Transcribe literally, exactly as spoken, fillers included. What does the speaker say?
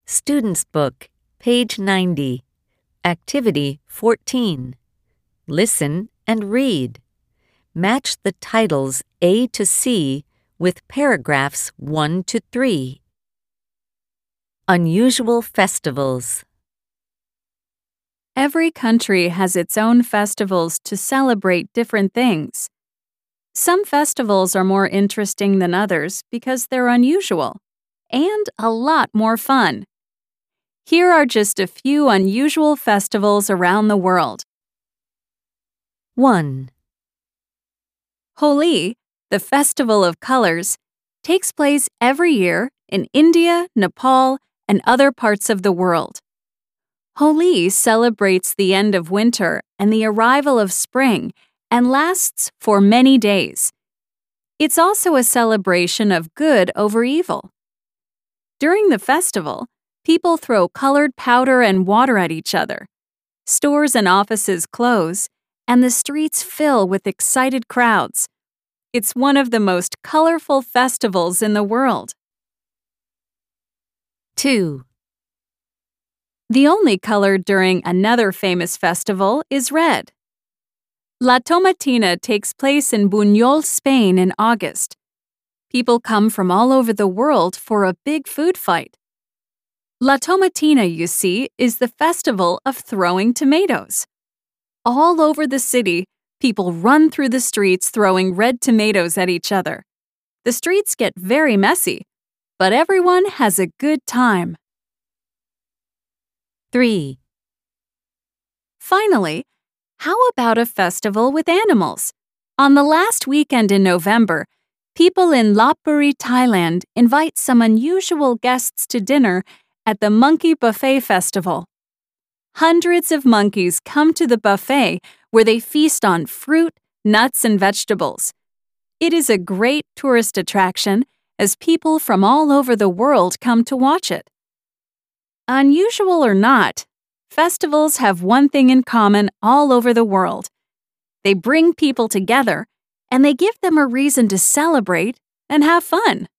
Student's Book, page ninety. Activity fourteen. Listen and read. Match the titles A to C with paragraphs one to three. Unusual festivals. Every country has its own festivals to celebrate different things. Some festivals are more interesting than others because they're unusual and a lot more fun. Here are just a few unusual festivals around the world. one. Holi, the Festival of Colors, takes place every year in India, Nepal, and other parts of the world. Holi celebrates the end of winter and the arrival of spring and lasts for many days. It's also a celebration of good over evil. During the festival, people throw colored powder and water at each other. Stores and offices close, and the streets fill with excited crowds. It's one of the most colorful festivals in the world. two. The only color during another famous festival is red. La Tomatina takes place in Buñol, Spain in August. People come from all over the world for a big food fight. La Tomatina, you see, is the festival of throwing tomatoes. All over the city, people run through the streets throwing red tomatoes at each other. The streets get very messy, but everyone has a good time. three. Finally, how about a festival with animals? On the last weekend in November, people in Lopburi, Thailand invite some unusual guests to dinner at the Monkey Buffet Festival. Hundreds of monkeys come to the buffet where they feast on fruit, nuts, and vegetables. It is a great tourist attraction as people from all over the world come to watch it. Unusual or not, festivals have one thing in common all over the world. They bring people together, and they give them a reason to celebrate and have fun.